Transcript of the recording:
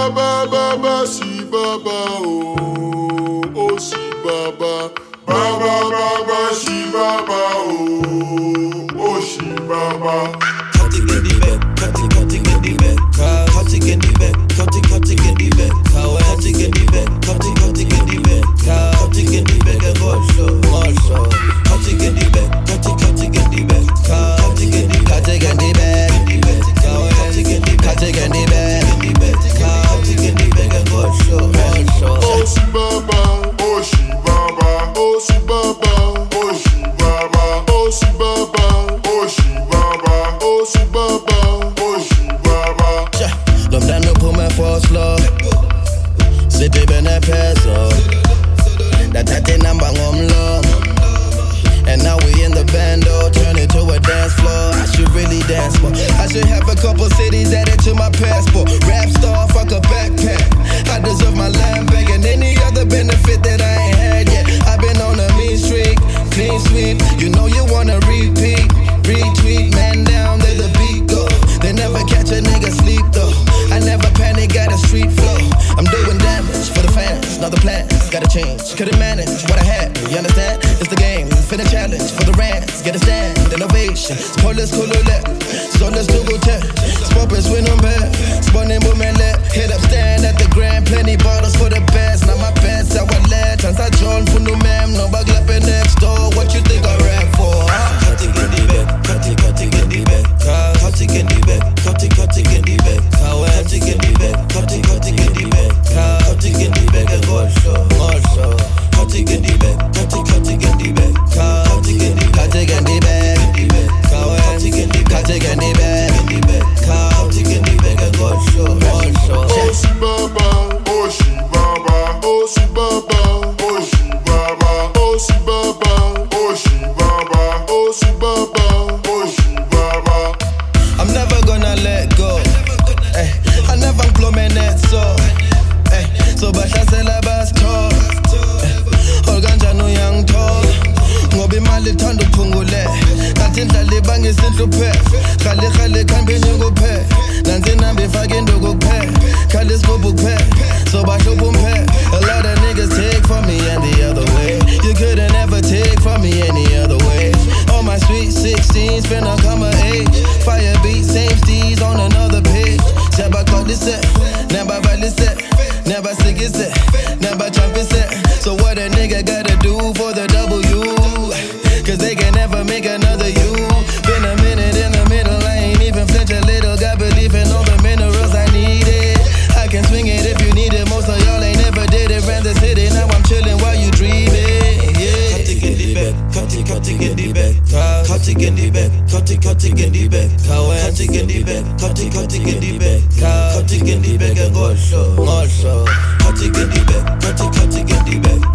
Baba, si Baba, oh si Baba, Baba, si Baba, oh si Baba. Cutting in the back, cutting in the back, cutting in the back, cutting in the back, cutting in the back, cutting in the back, cutting in the back, and more cutting in the back, cutting in the back, cutting in the back, cutting in the back, cutting in the back, cutting in the back, and more Oh si Baba, oh si Baba, oh si Baba, oh si Baba, oh si Baba, oh si Baba, oh si Baba, oh si Baba. Lom dan no på mig for slå. Sitter med en peso. That thing I'm bang om love. And now we in the bando, turn it to a dance floor. I should really dance more. I should have a couple cities added to my passport. Rap star, fuck a backpack. I deserve my land back and any other benefit that I ain't had yet. I've been on a mean streak, clean sweep. You know you wanna repeat, retweet. Man down, let the beat go. They never catch a nigga sleep though. I never panic, got a street flow. I'm doing damage for the fans, now the plans gotta change. Couldn't manage what I had, you understand? It's the game, finna challenge for the rants. Get a stand, innovation. Spoilers kulule, so let's do go test. Spoppers win on bed, spawning women let. Hit up stand at the grand, plenty bottles for the best. Now my best, I want let. Chance I join for no ma'am, no bug lapping next door. What you think I rap for? Cutting in the back, cutting in the back, cutting in the back, cutting in the back, cutting in the back, cutting in the back, cutting in the back, and more cutting in the back, cutting in the back, cutting in the back, cutting in the back, cutting in the back, cutting in the back, and more Oh si Baba, oh si Baba, oh si Baba, oh si Baba, oh si Baba, oh si Baba, oh si Baba, oh si Baba. I'm never gonna let go. I never blow my net so. So basha sela bas talk. Olganja no young talk. Ngobi mali thando phungule. Nathi ndlala ibange isinhluphe. Khale khambeni kuphe. Nansi nambe fake induku kuphe. Khale sibubu kuphe. So basho bumphe. A lot of niggas take from me and the other way. You couldn't ever take from me any other way. All my sweet 16s finna come of age. Fire beat, same steez on another page. Never call this set, never valid set, never stick it set, never jump it set. So what a nigga gotta do for the W? Cause they can never make another you. Been a minute in the middle, I ain't even flinch a little. Got belief in all the minerals I needed. I can swing it if you need it. Most of y'all ain't never did it. Ran the city, now I'm chilling while you dreaming. Yeah. Cutting in the back, cutting in the back, cutting in the back, cutting in the back, cutting in the back, cutting in the back, cutting in the back, and more cutting in the back, cutting in the back.